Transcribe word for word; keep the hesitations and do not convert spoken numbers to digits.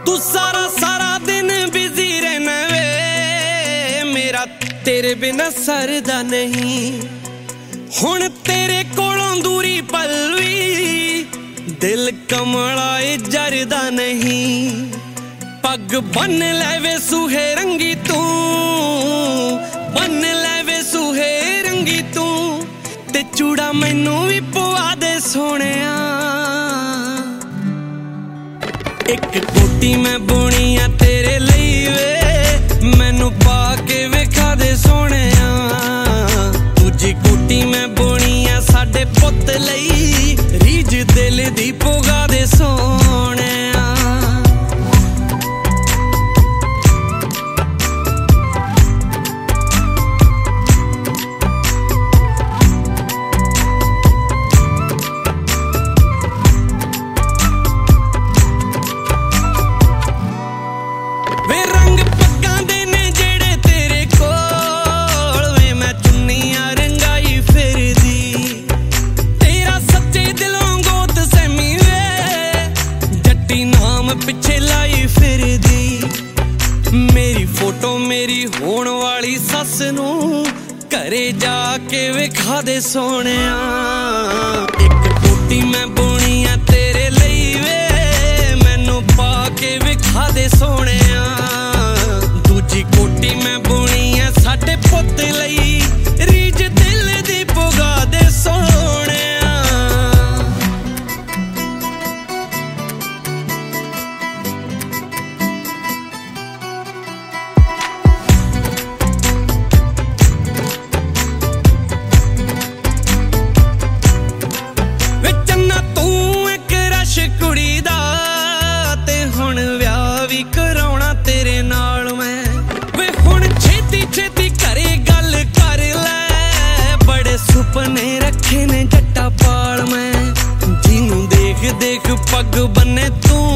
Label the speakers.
Speaker 1: तू सारा सारा दिन बिजी रहना वे, मेरा तेरे बिना सरदा नहीं। हुण तेरे कोलों दूरी पलवी दिल कमलाए जरदा नहीं। पग बन लैवे सूहे रंगी तू, बन लैवे सूहे रंगी तू, ते चूड़ा मैनू भी पवा दे सोहणिया। एक कोटी मैं बुनी आ तेरे लई वे, मैनू पा के वेखा दे सोहणिया। दूजी कोटी मैं बुनी आ साडे पुत्त लई, रीझ दिल दी पुगा दे सोहणिया। पिछे लाई फिर दी मेरी फोटो मेरी होण वाली सस नू, घरे जाके विखा दे सोहणिया। एक कोटी मैं बुनी आ तेरे लई वे, मैनू पा के विखा दे सोहणिया। दूजी कोटी मैं बुनी आ साडे पुत्त लई, रीझ दिल दी पुगा दे सोहणिया। कुड़ी दा ते हुण विआह भी कराउणा तेरे नाल मैं, वे हुण छेती छेती घरे गल कर लै। बड़े सुपने रखे ने जट्टा पाल मैं, जिनू देख देख पग बन्ने तू